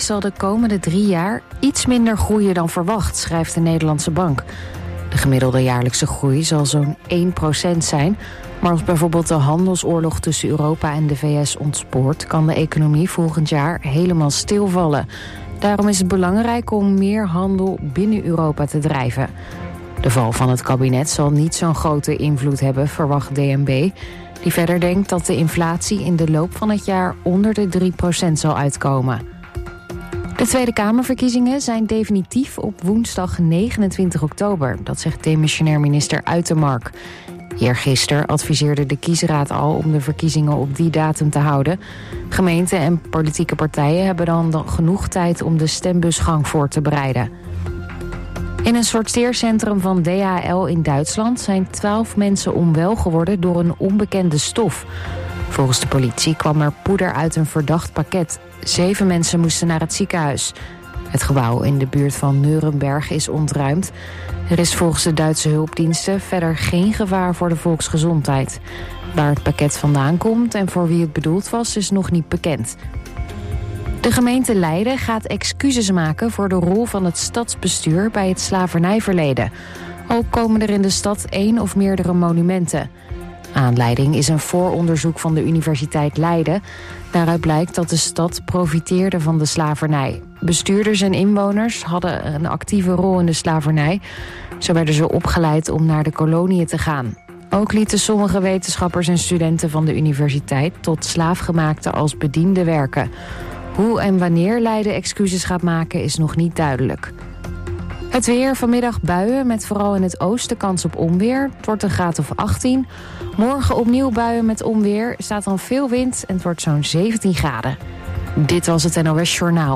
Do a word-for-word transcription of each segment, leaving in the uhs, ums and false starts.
zal de komende drie jaar iets minder groeien dan verwacht, schrijft de Nederlandse Bank. De gemiddelde jaarlijkse groei zal zo'n één procent zijn. Maar als bijvoorbeeld de handelsoorlog tussen Europa en de V S ontspoort, kan de economie volgend jaar helemaal stilvallen. Daarom is het belangrijk om meer handel binnen Europa te drijven. De val van het kabinet zal niet zo'n grote invloed hebben, verwacht D N B... die verder denkt dat de inflatie in de loop van het jaar onder de drie procent zal uitkomen. De Tweede Kamerverkiezingen zijn definitief op woensdag negenentwintig oktober. Dat zegt demissionair minister Uitermark. Eergisteren adviseerde de kiesraad al om de verkiezingen op die datum te houden. Gemeenten en politieke partijen hebben dan genoeg tijd om de stembusgang voor te bereiden. In een sorteercentrum van D H L in Duitsland zijn twaalf mensen onwel geworden door een onbekende stof. Volgens de politie kwam er poeder uit een verdacht pakket. Zeven mensen moesten naar het ziekenhuis. Het gebouw in de buurt van Nuremberg is ontruimd. Er is volgens de Duitse hulpdiensten verder geen gevaar voor de volksgezondheid. Waar het pakket vandaan komt en voor wie het bedoeld was, is nog niet bekend. De gemeente Leiden gaat excuses maken voor de rol van het stadsbestuur bij het slavernijverleden. Ook komen er in de stad één of meerdere monumenten. Aanleiding is een vooronderzoek van de Universiteit Leiden. Daaruit blijkt dat de stad profiteerde van de slavernij. Bestuurders en inwoners hadden een actieve rol in de slavernij. Zo werden ze opgeleid om naar de koloniën te gaan. Ook lieten sommige wetenschappers en studenten van de universiteit tot slaafgemaakten als bedienden werken. Hoe en wanneer Leiden excuses gaat maken is nog niet duidelijk. Het weer, vanmiddag buien met vooral in het oosten kans op onweer. Het wordt een graad of achttien. Morgen opnieuw buien met onweer. Er staat dan veel wind en het wordt zo'n zeventien graden. Dit was het N O S Journaal.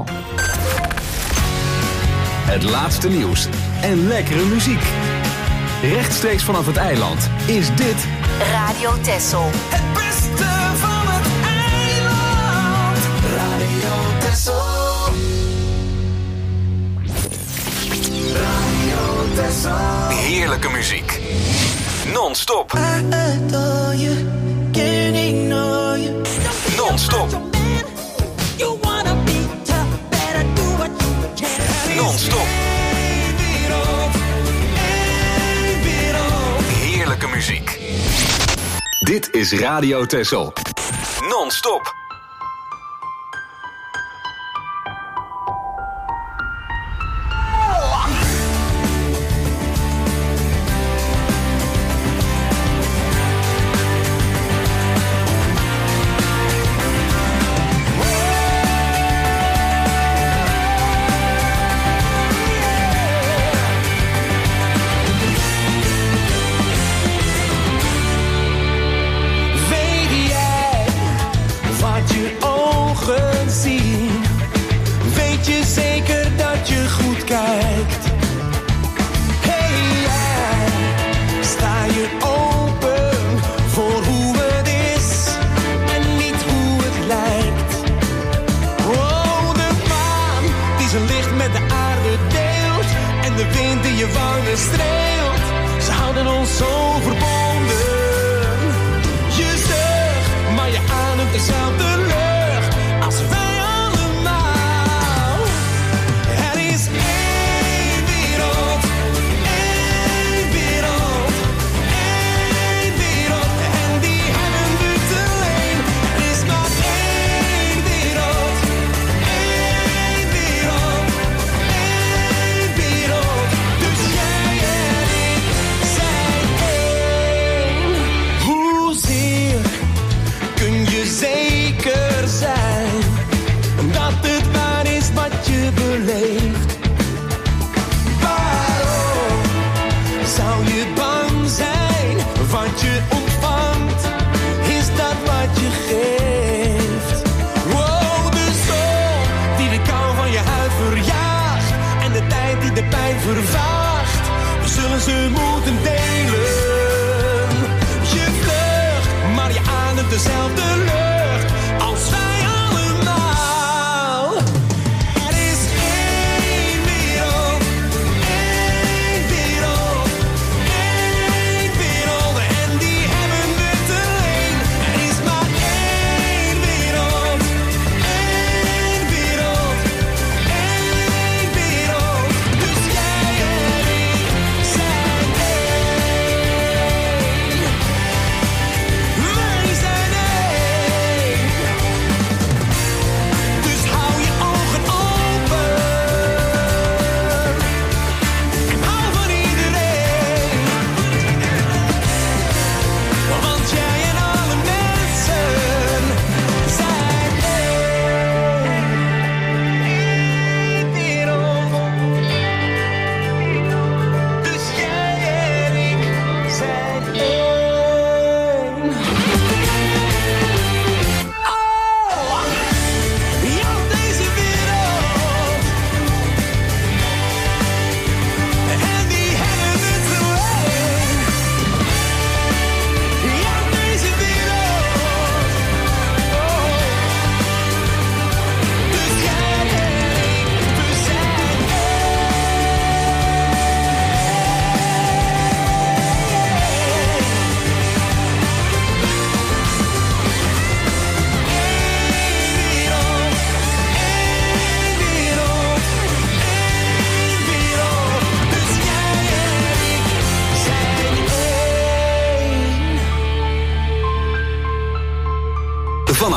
Het laatste nieuws en lekkere muziek. Rechtstreeks vanaf het eiland is dit Radio Texel. Het beste van het eiland. Radio Texel. Radio Texel. heerlijke muziek. Non-stop. Non-stop. Non-stop. Heerlijke muziek. Dit is Radio Texel. Non-stop.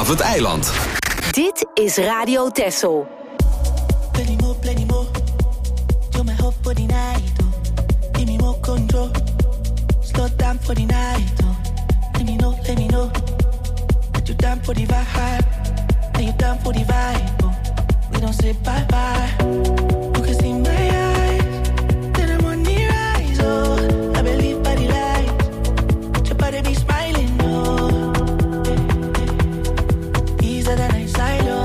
het eiland. Dit is Radio Texel. Plenty more, plenty more. You're my hope for the night, oh. Give me more control. Slow down for the night, oh. Let me know, let me know. That you down for the vibe. That you down for the vibe, oh. We don't say bye-bye. You can see my eyes. Then I'm on the rise, oh. I believe by the light. Your body be smiling, oh. Easier than I silo.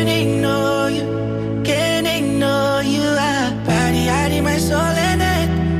My soul in it.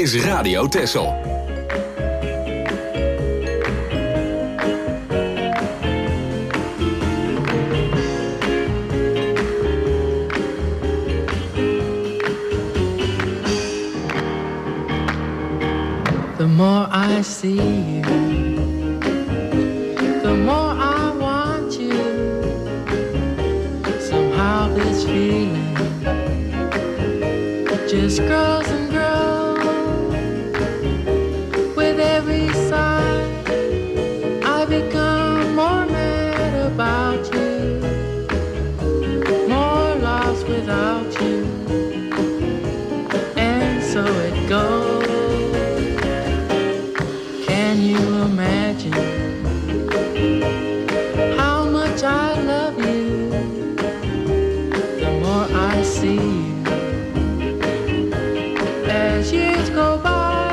is Radio Texel. The more I see you, the more I want you. Somehow this feeling just grows and grows. With every sigh, I become more mad about you, more lost without you, and so it goes. Can you imagine how much I love you? The more I see you, as years go by,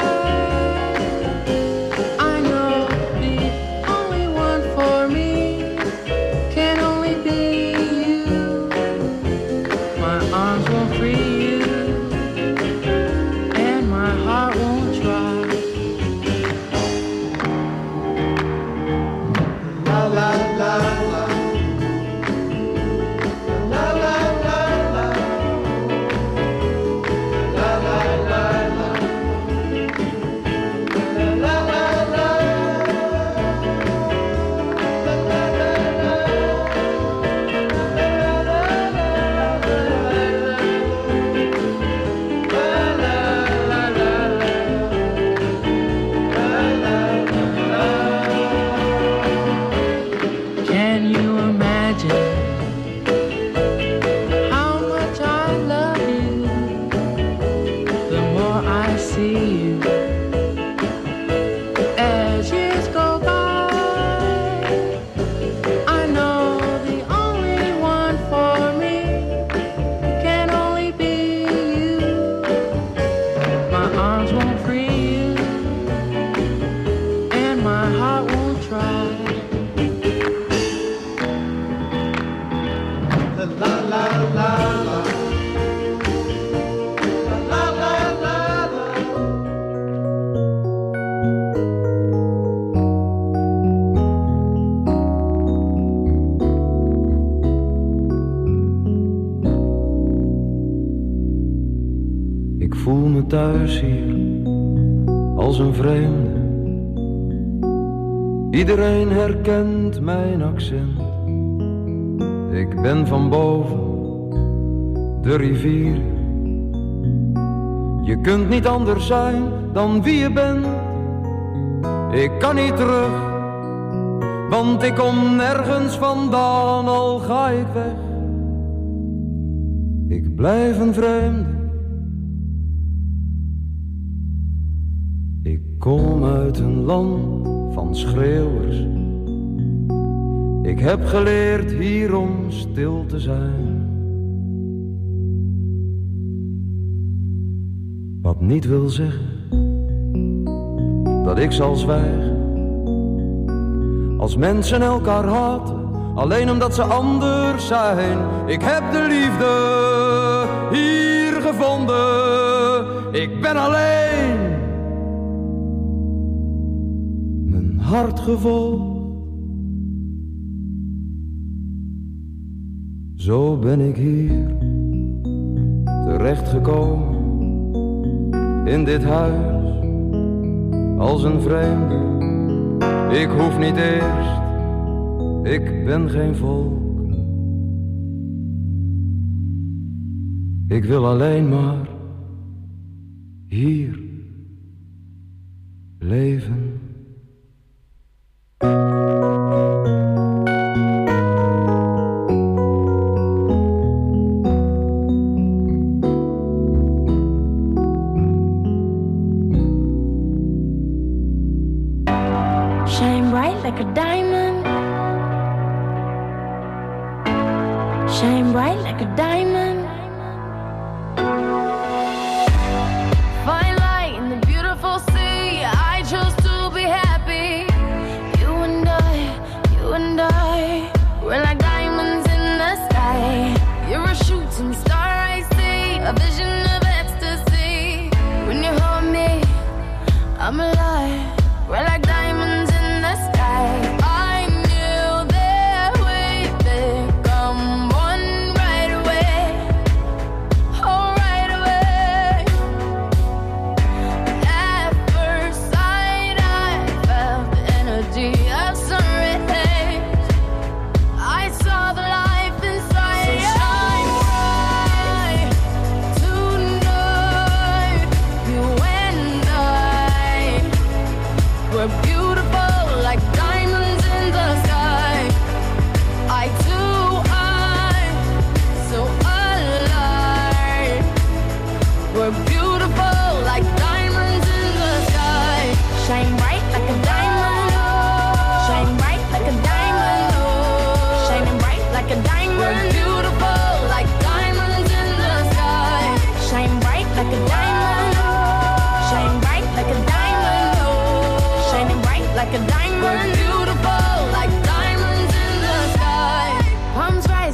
I know the only one for me can only be you. My arms won't free you, and my heart won't try. Thuis hier, als een vreemde. Iedereen herkent mijn accent. Ik ben van boven, de rivier. Je kunt niet anders zijn dan wie je bent. Ik kan niet terug, want ik kom nergens vandaan, al ga ik weg. Ik blijf een vreemde. Ik kom uit een land van schreeuwers. Ik heb geleerd hier om stil te zijn. Wat niet wil zeggen dat ik zal zwijgen. Als mensen elkaar haten, alleen omdat ze anders zijn. Ik heb de liefde hier gevonden. Ik ben alleen. Hart gevolgd. Zo ben ik hier terechtgekomen in dit huis als een vreemde. Ik hoef niet eerst, ik ben geen volk. Ik wil alleen maar hier leven. Shine bright like a diamond. Shine bright like a diamond. Fine light in the beautiful sea. I chose to be happy. You and I, you and I, we're like diamonds in the sky. You're a shooting star I see, a vision of ecstasy. When you hold me,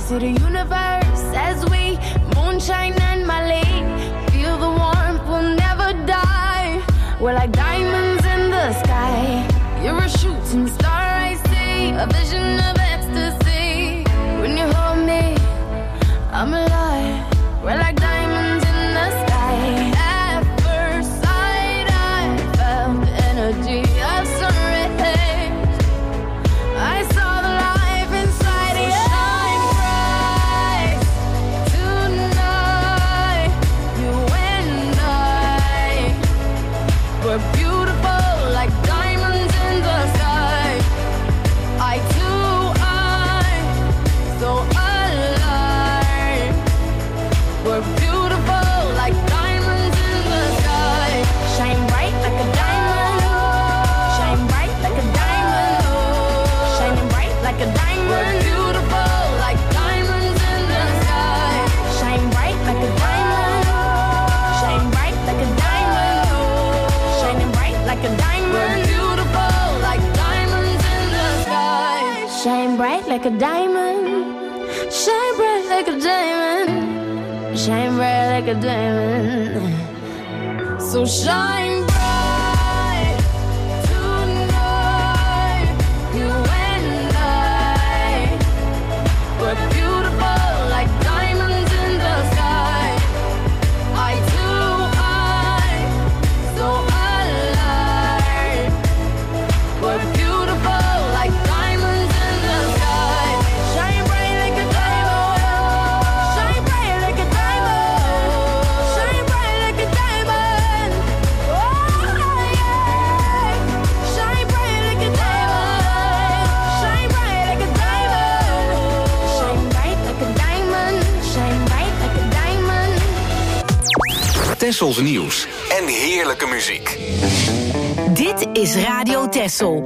to the universe as we moonshine and Mali. Feel the warmth, we'll never die. We're like diamonds in the sky. You're a shooting star, I see. A vision of ecstasy. When you hold me, I'm alive. We're like diamonds in the sky. At first sight, I felt the energy of surrender. I saw the life inside of you. Shine bright tonight. You and I were beautiful like diamonds in the sky. I too, I so alive. We're beautiful like diamonds in the sky. Shine bright like a diamond. Shine bright like a diamond. Shining bright like a diamond. We're beautiful like diamonds in the sky. Shine bright like a diamond. Shine bright like a diamond. Shining bright like a diamond. We're beautiful like diamonds in the sky. Shine bright like a diamond. Shine bright like a diamond. Shine bright like a diamond. So shine bright tonight. You and I were beautiful like diamonds in the sky. I too, I so alive. We're beautiful like diamonds in the sky. Shine bright like a diamond. Shine bright like a diamond. Shine bright like a diamond. Oh yeah. Shine bright like a diamond. Shine bright like a diamond. Shine bright like a diamond. Shine bright like a diamond. Tessels nieuws en heerlijke muziek. Dit is Radio Tessel.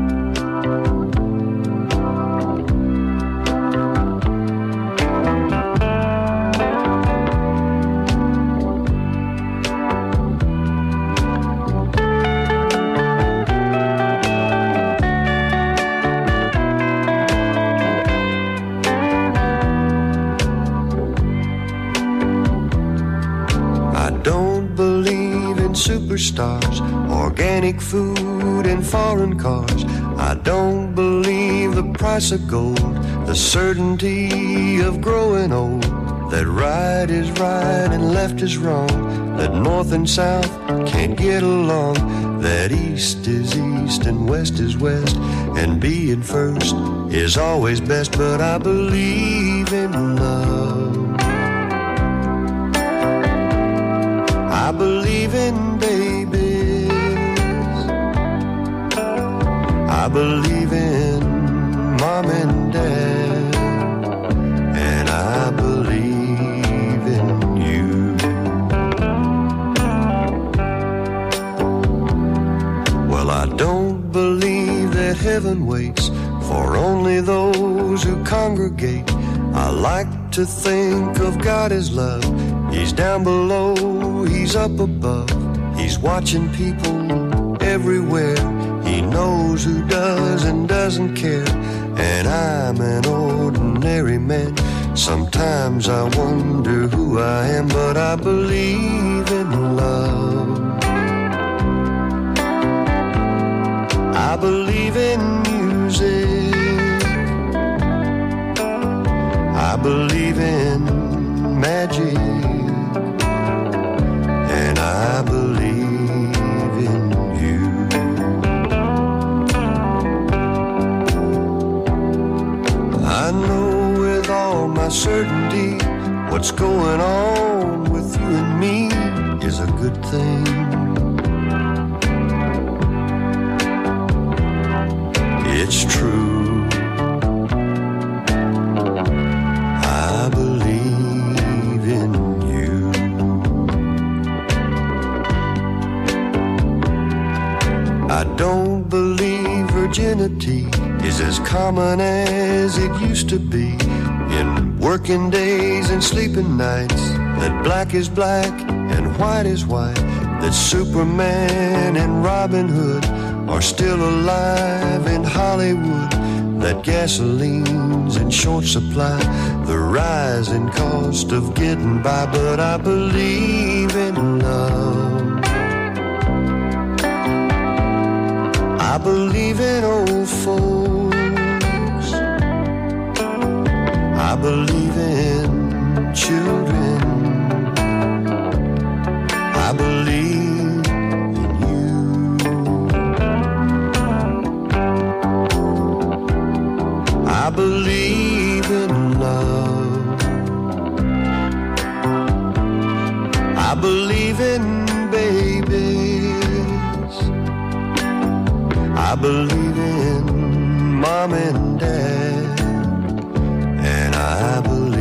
I don't believe in superstars, organic food and foreign cars. I don't believe the price of gold, the certainty of growing old, that right is right and left is wrong, that north and south can't get along, that east is east and west is west, and being first is always best. But I believe in love. I believe in babies. I believe in mom and dad. And I believe in you. Well, I don't believe that heaven waits for only those who congregate. I like to think of God as love. He's down below, he's up above. He's watching people everywhere. He knows who does and doesn't care. And I'm an ordinary man. Sometimes I wonder who I am, but I believe in love. I believe in music. I believe in magic. And I believe in you. I know with all my certainty what's going on with you and me is a good thing. It's true. I believe in you. I don't believe virginity is as common as it used to be. In working days and sleeping nights, that black is black and white is white, that Superman and Robin Hood are still alive in Hollywood, that gasoline's in short supply, the rising cost of getting by, but I believe in love. I believe in old folks. I believe in children. I believe in you. I believe in love. I believe in babies. I believe in mom and dad. And I believe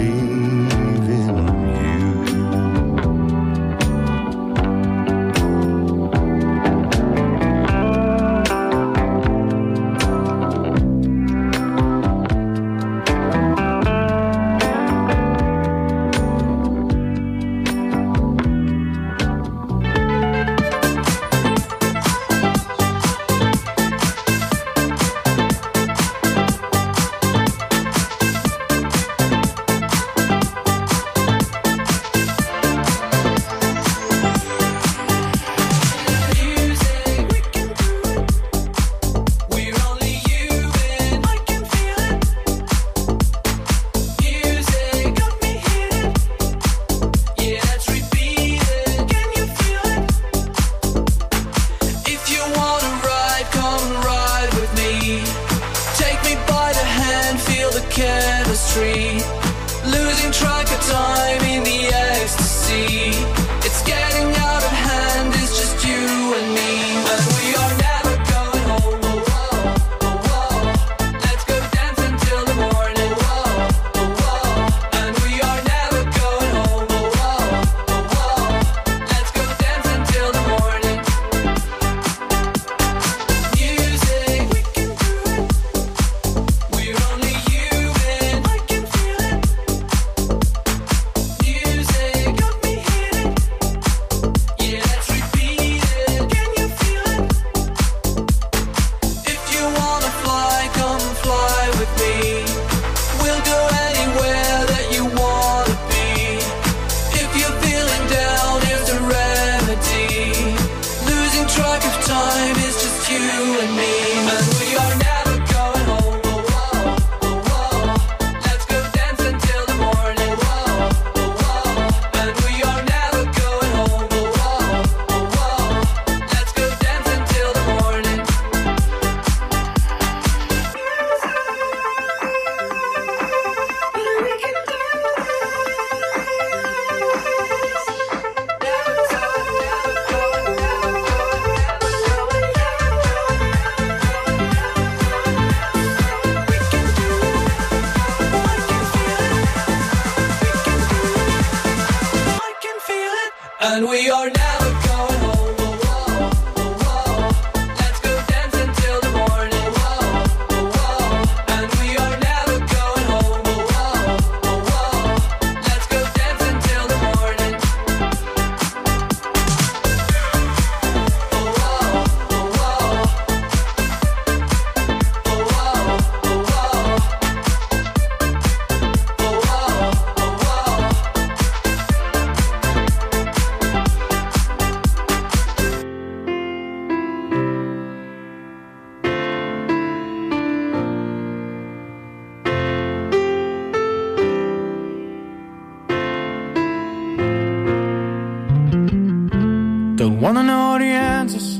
Wanna know the answers?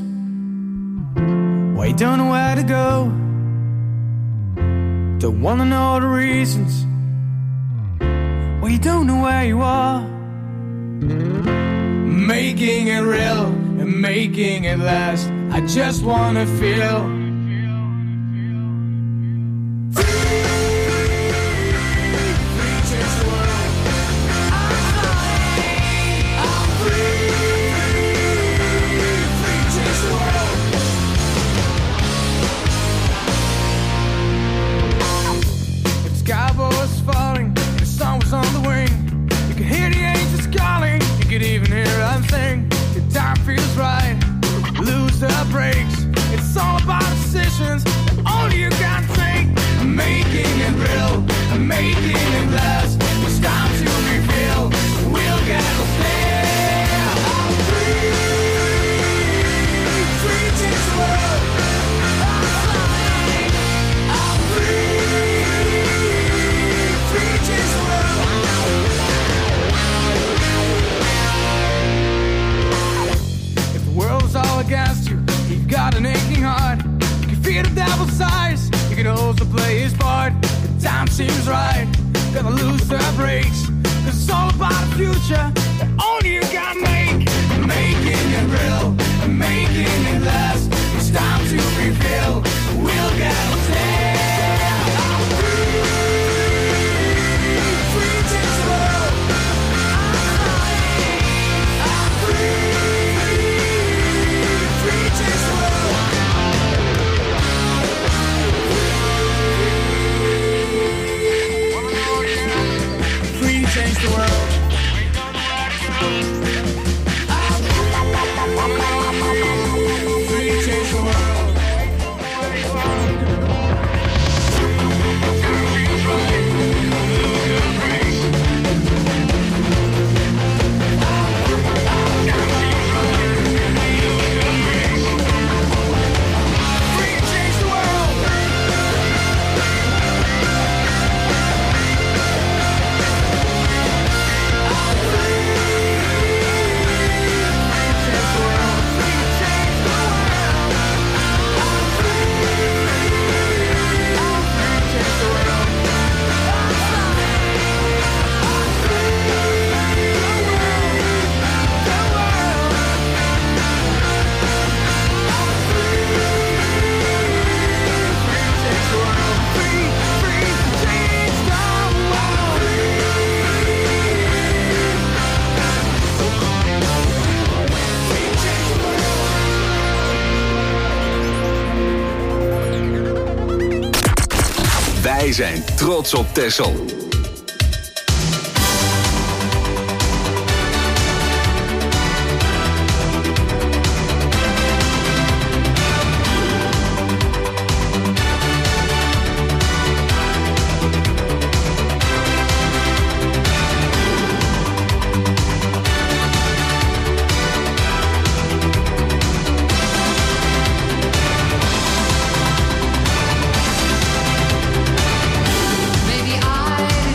Why you don't know where to go? Don't wanna know the reasons why you don't know where you are. Making it real and making it last. I just wanna feel feels right, lose the brakes. It's all about seems right. Gonna lose the brakes. Cause it's all about the future. That only you can make. Making it real. Making it last. It's time to reveal. We'll get there. Change the world. Free to change the world. Wij zijn trots op Texel. Maybe I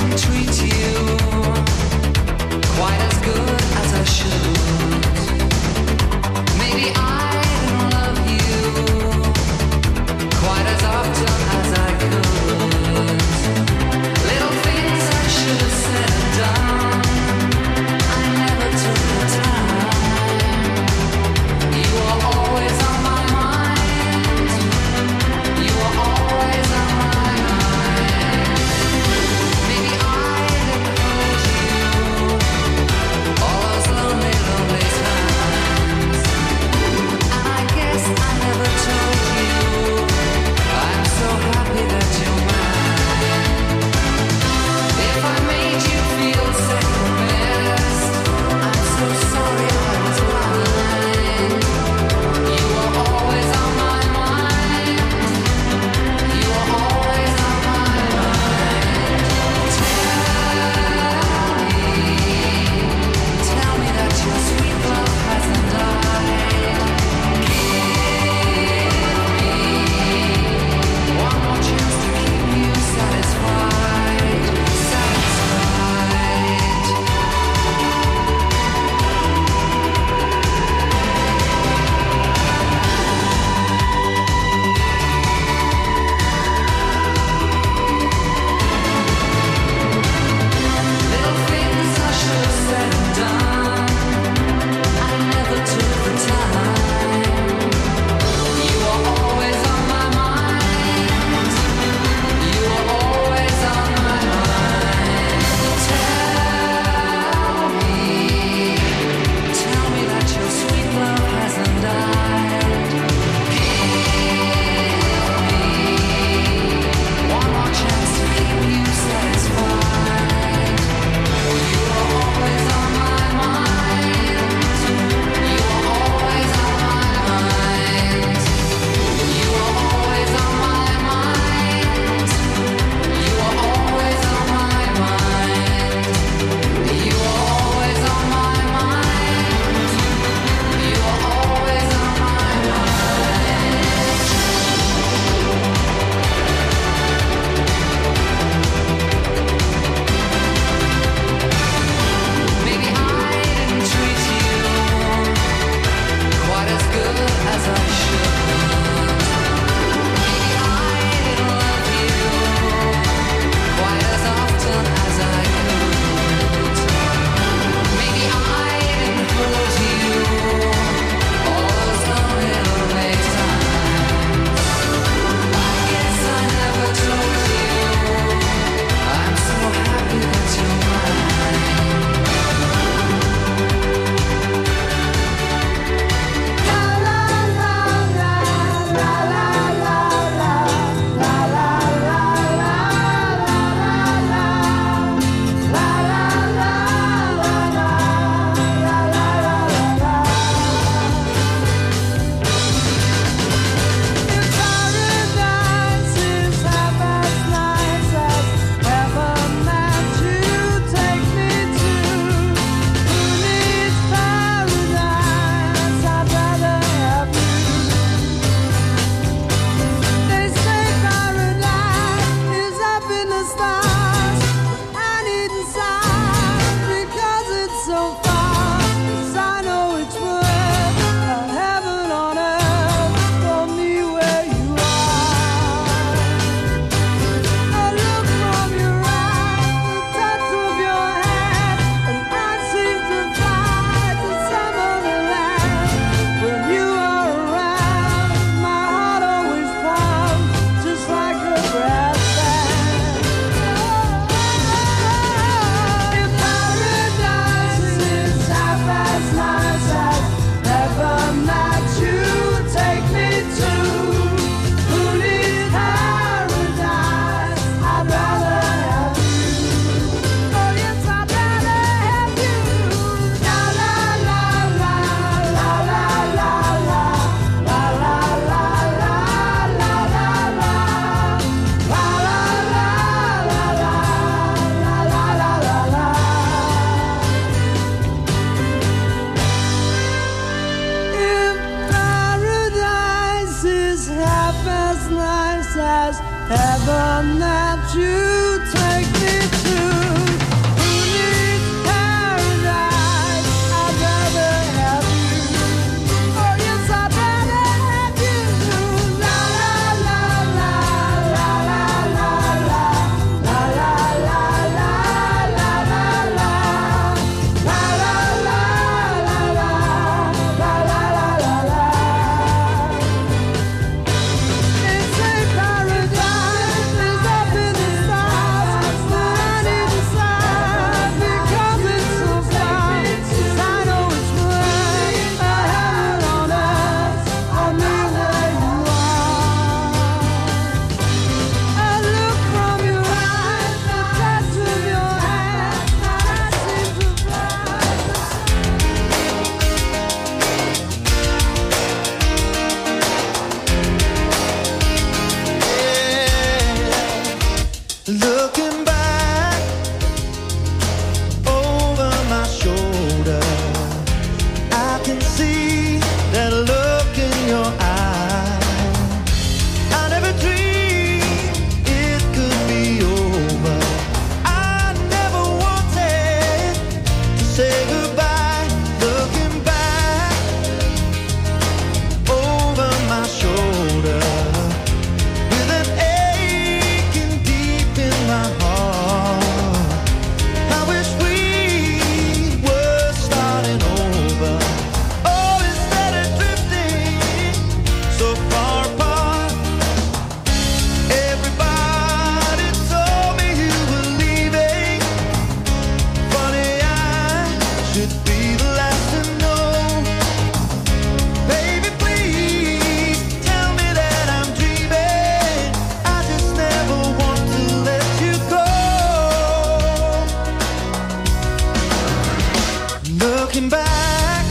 looking back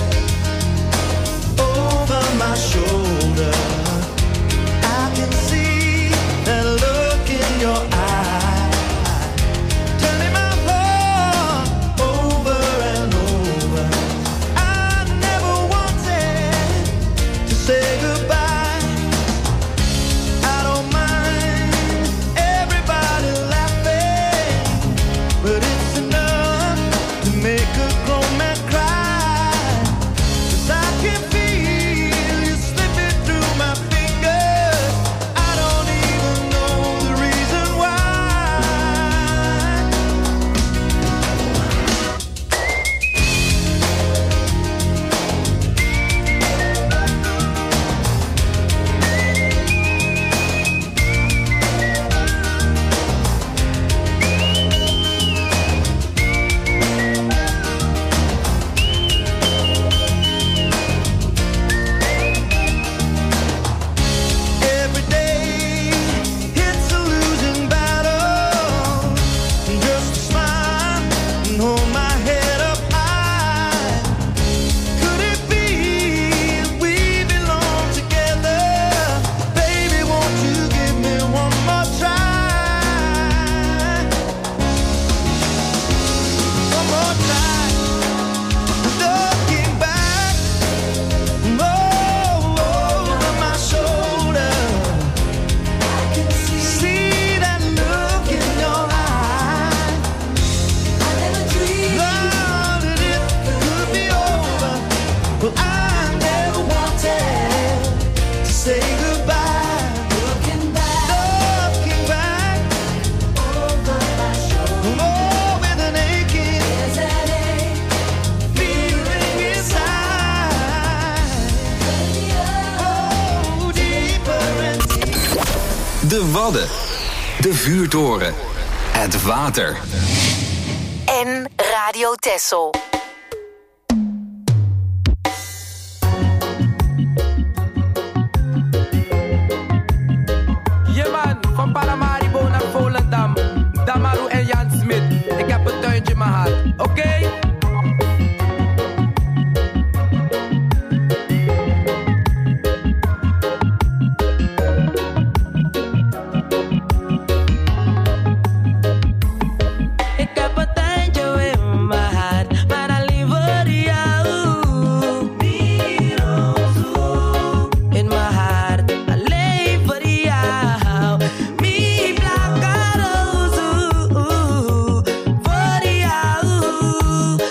over my shoulder, I can see that look in your eye, turning my heart over and over. I never wanted to say goodbye. I don't mind everybody laughing, but it's enough to make a grown man cry. 'Cause I can feel you slipping through my fingers. I don't even know the reason why. Every day it's a losing battle. Just to smile and hold my head up high. Could it be we belong together? Baby, won't you give me one more try? One more try. Looking back oh, over my shoulder, I can see that look in your eye. I never dreamed that it could be over. Well, I never wanted to say goodbye. Looking back, looking back over my shoulder, oh, with an aching, there's an ache, feeling inside. Oh, deeper and deeper. De Wadden. De vuurtoren. Het water. En Radio Texel. Yeah man, van Paramaribo naar Volendam. Damaru en Jan Smit. Ik heb een tuintje in mijn hart. Oké? Ik heb een tuintje in mijn hart, maar alleen voor jou. In mijn hart, alleen voor jou. Mi placa roze, voor jou.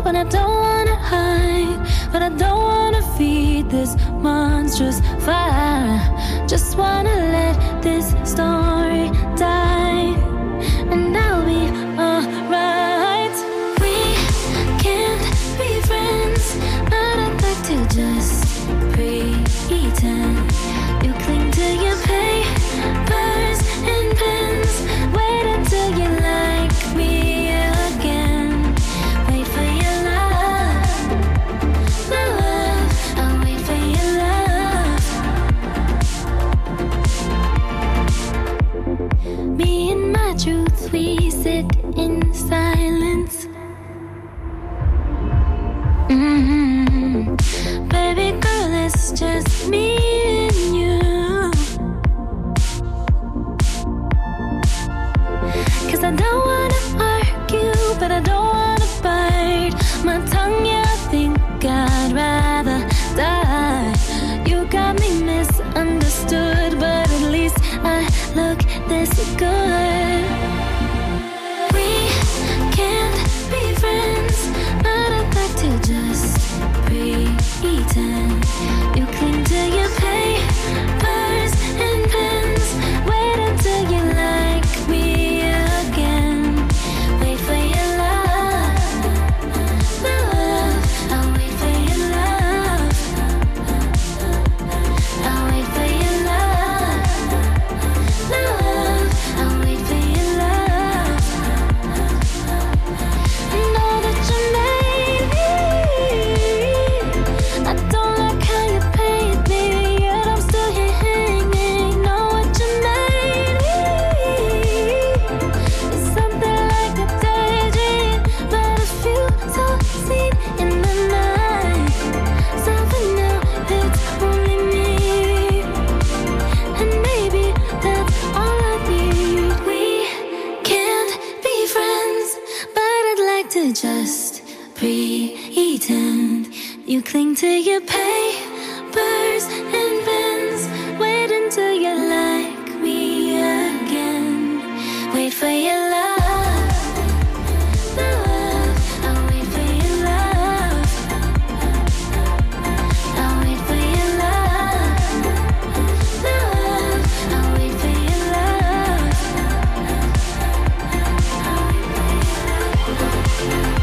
but I don't wanna hide, but I don't wanna feed this monstrous fire. Just wanna let this story die, and I'll be alright. We can't be friends, but I'd like to just pretend. You cling to your papers and pens. Wait until you like me again. Wait for your love, love. I'll wait for your love. Me and my truth, we sit in silence. Mm-hmm. Baby girl, it's just me and you. 'Cause I don't wanna argue, but I don't wanna bite my tongue, yeah, I think I'd rather die. You got me misunderstood, but at least I look this good. We can't be friends, but I'd like to just pretend. You cling to your papers and pens. Wait until you like me again. Wait for your love, love. I'll wait for your love. I'll wait for your love, love. I'll wait for your love. I know that you made me. I don't like how you paid me, yet I'm still here hanging. Know what you made me. It's something like a daydream, but a few so seen in the night. So for now, it's only me, and maybe that's all I need. We can't be friends, but I'd like to just pretend. You cling to your papers and pens. Wait until you like me again. Wait for your love, love. I'll wait for your love. I'll wait for your love, love. I'll wait for your love. I'll wait for your love.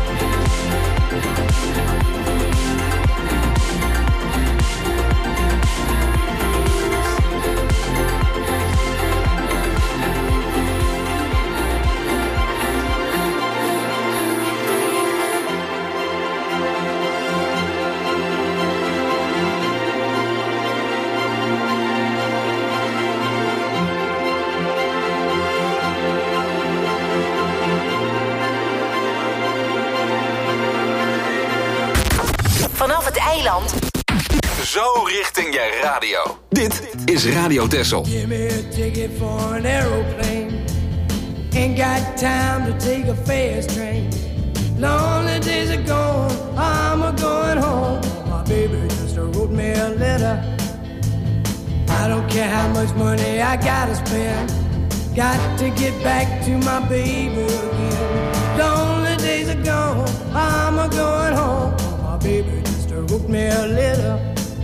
Vanaf het eiland. Zo richting je radio. Dit is Radio Texel. Give me a ticket for an aeroplane. Ain't got time to take a fast train. Lonely days are gone, I'm a going home. My baby just wrote me a letter. I don't care how much money I gotta spend. Got to get back to my baby again. Lonely days are gone, I'm a going home. My baby just wrote me a letter.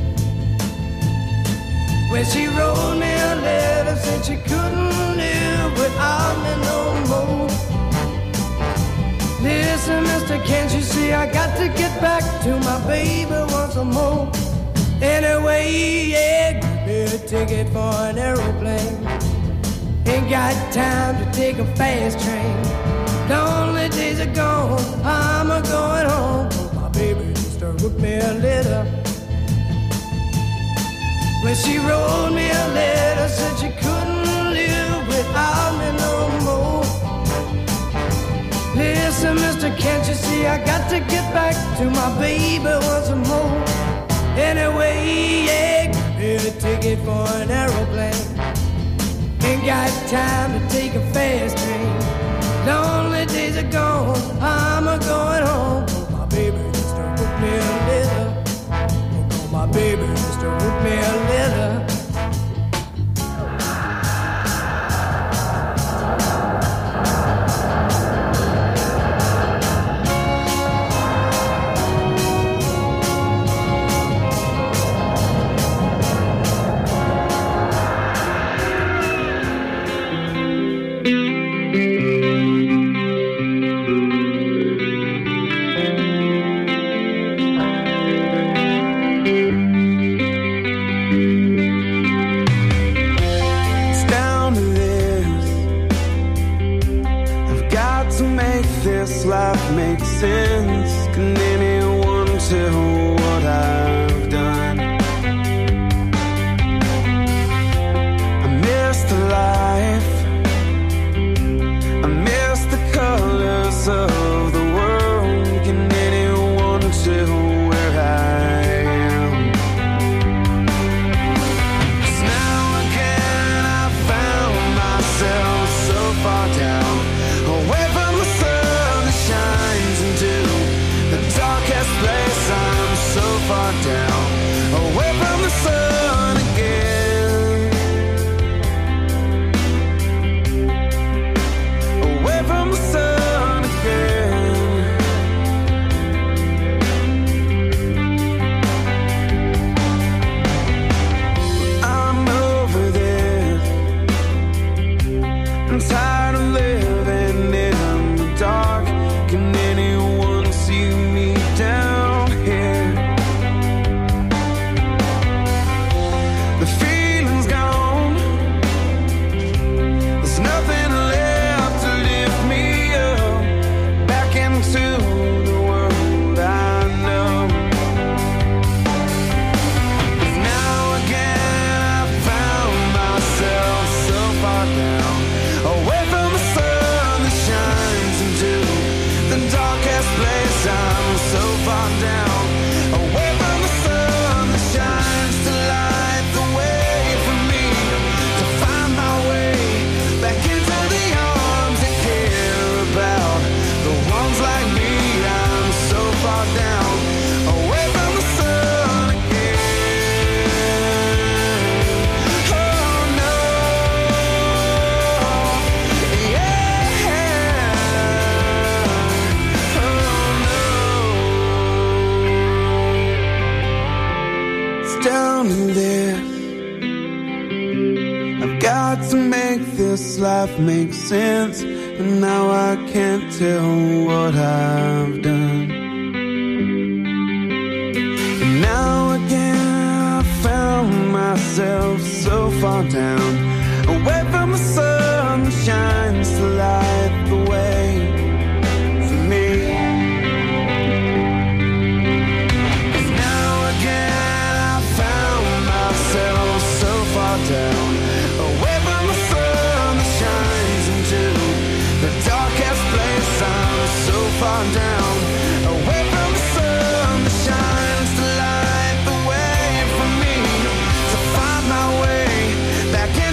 When she wrote me a letter, said she couldn't live without me no more. Listen, mister, can't you see I got to get back to my baby once more? Anyway, yeah, give me a ticket for an aeroplane. Ain't got time to take a fast train. Lonely days are gone, I'm a going home. My baby just wrote me a letter. When she wrote me a letter, said she couldn't live without me no more. Listen, mister, can't you see I got to get back to my baby once more? Anyway, yeah, give me a ticket for an aeroplane. Ain't got time to take a fast train. Lonely days are gone, I'm a going home. My baby just wrote me a letter. My baby just wrote me a letter. this life make sense? Can anyone tell what I've done? I miss the life, I miss the colors of the world. Can anyone tell where I am? 'Cause now again I found myself so far down, away from the sun that shines into the darkest place. I'm so far down, away from the sun again, away from the sun again. I'm over this, I'm tired of living in the dark. Can anyone see me down here? The feeling's gone, there's nothing left to lift me up back into the world I know. 'Cause now again I found myself so far down, away from the sun that shines into the darkest place. I'm so far down, away from the sun that shines to light the way for me to find my way back into the arms that care about the ones like me. I'm so far down, away from the sun again. Oh no, yeah, oh no. It's down to this, I've got to make this life make sense, and now I can't tell what I've done. And now again I found myself so far down, away from the sun that shines to light the way for me. 'Cause now again I found myself so far down, away from the sun that shines into the darkest place. I'm so far down, away from the sun that shines to light the way for me to find my way back in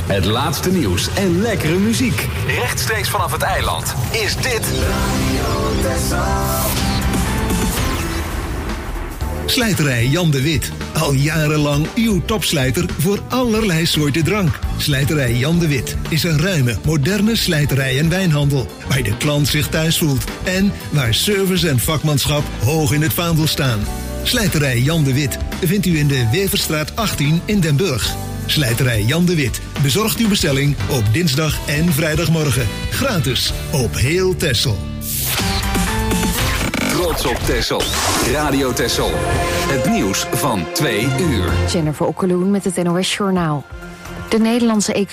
Het laatste nieuws en lekkere muziek. Rechtstreeks vanaf het eiland is dit Radio Texel. Slijterij Jan de Wit. Al jarenlang uw topslijter voor allerlei soorten drank. Slijterij Jan de Wit is een ruime, moderne slijterij en wijnhandel. Waar de klant zich thuis voelt. En waar service en vakmanschap hoog in het vaandel staan. Slijterij Jan de Wit vindt u in de Weverstraat achttien in Den Burg. Slijterij Jan de Wit bezorgt uw bestelling op dinsdag en vrijdagmorgen. Gratis op heel Texel. Trots op Texel. Radio Texel. Het nieuws van twee uur. Jennifer Okkeloen met het N O S Journaal. De Nederlandse